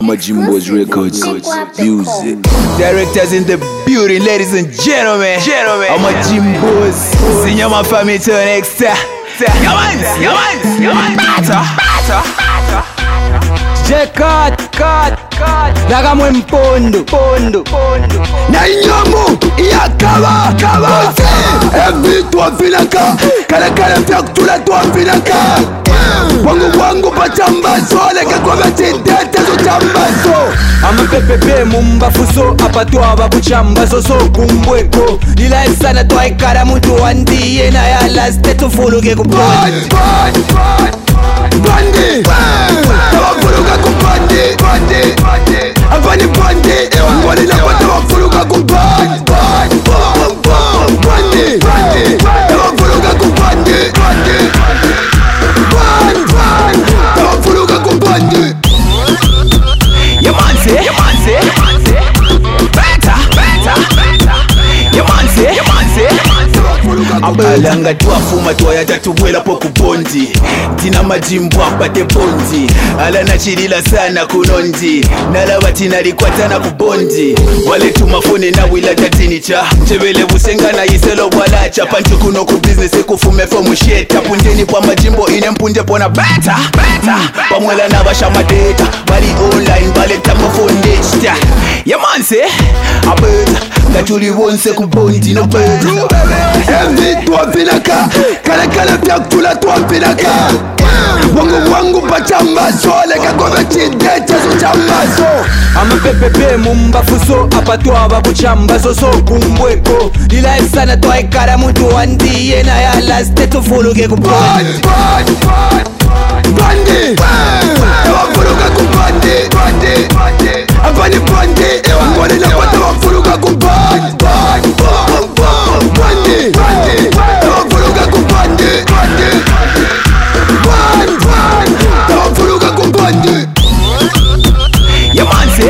Jimbos Records, music. Directors in the building, ladies and gentlemen. Jimbos. Senior my family to next time. Cut. Daga mpondo. Na inyomu iyakaba ebi tuwafinaka kala fya kutula tuwafinaka wangu pachambaso leke kwa metidete zuchambaso amapepepe mumbafuso apatwaba kuchambaso so kumbweko lilae sana twaikara mutu wandiye na ya laste tufuluke kupandi tawafuluka kupandi avani pandi walina kwa tawafuluka kupandi tawafuluka kupandi tawafuluka kupandi Yamanse abalanga twafuma twayatatubwela po kubondi tina majimbo apate bondi ala nachilila sana kunondi nalaba tinalikwatana kubondi wale tumafone na wila tatinicha njebele busengana yiselo bwalacha pantu kuno ku business kufume fo musheta pundeni kwa majimbo ine mpunde pona beta pamwela na bashamadeta bali online bale tamafondesta yamanse abeta katuli wonse kubondi no beta evi tuwafinaka kala fya kutula tuwafinaka wangu pachambaso leke kwa metidete zuchambaso amapepepe mumbafuso apatwaba kuchambaso so kumbweko lilae sana twaikara mutu wandiye na ya laste tufuluke kupandi tawafuluka kupandi avani pandi walina kwa tawafuluka kupandi tawafuluka kupandi tawafuluka kupandi Yamanse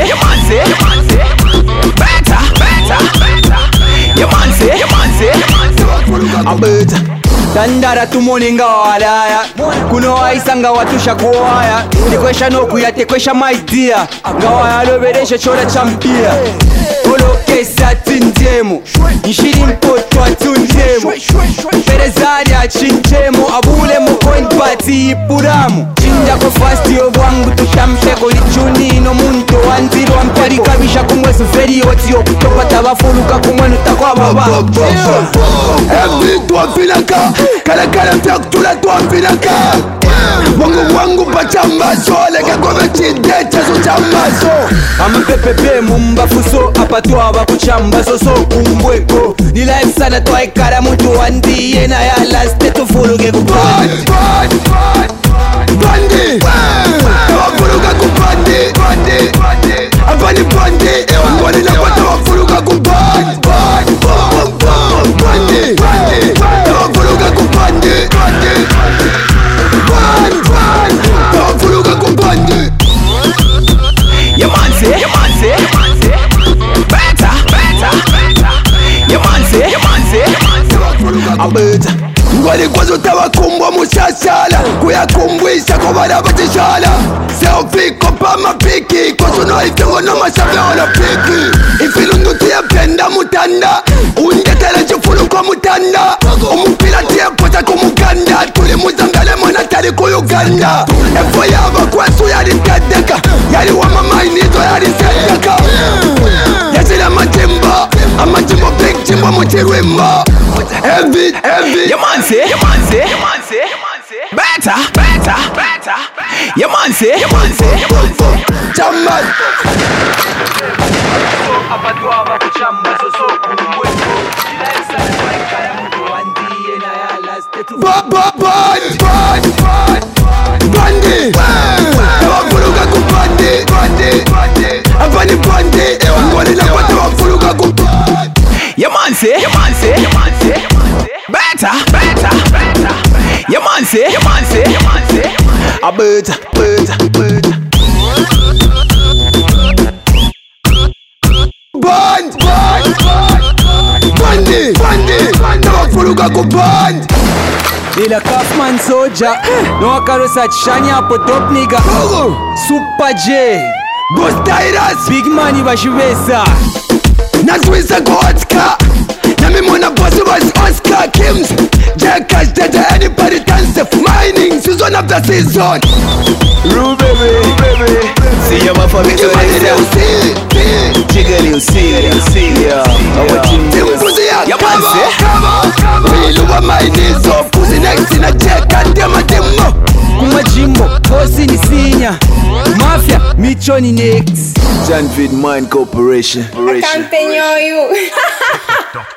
abeta tandara tumoninga walaya kuno waisanga watusha kuwaya tekwesha nokuya tekwesha maidia ngawaya lobereshe chola champia olokesa tindemo nshiri mpotwa tundemo perezari achinjemo abulemo koinpati ipuramo chinjako fasti obwangu tushamsheko lichunino muntu wanzirwa mparikabisha kumwesu ferioti okutopata bafuluka kumwenu takwababa evi tuwafinaka kala fya kutula tuwafinaka wangu pachambaso leke kwa metidete zuchambaso amapepepe mumbafuso apatwaba kuchambaso so kumbweko lilae sana twaikara mutu wandiye na ya laste tufuluke kupandi tawafuluka kupandi avani pandi walina kwa tawafuluka kupandi tawafuluka kupandi tawafuluka kupandi Yamanse abeta ngwali kwazo tawakumbwa mushashala kuyakumbwisha kwa bana batishala seofiko pa mapiki kwazo ifengo na mashabe olopiki ifilundu tiyapenda mutanda undekele chifulu kwa mutanda umupila tiyapota kumukanda tuli muzangale mwana tali ku Uganda efo yaba kwesu yali tedeka yali wamamainizo yali sedeka yasila amajimbo big jimbo muchirwimba evi Yamanse Beta Yamanse Chaman apatwaba kuchambaso so kumbweko lilae sana twaikara mutu wandiye na ya laste Bandi tawafuluka kupandi avani pandi walina kwa tawafuluka kupandi Yamanse Beta Yamanse abeta Bandi tawafuluka kupandi Ila Kaufman Soja No akarosa chanya hapo top nigga Super J Ghost Big Money bashibesa Nazwisa Godska Nami mwana bossy was Oscar Kims Jackass Tete anybody dance of mining Season after season Rue baby See ya mafami tuweza Jiggly usi Our team Timbuzi ya kama Wiluwa maini so Pussy next in a check and dem a demo Kumajimbo, bossy ni sinya Mafia, Micho ni next Janvid Mind Corporation I can't pay you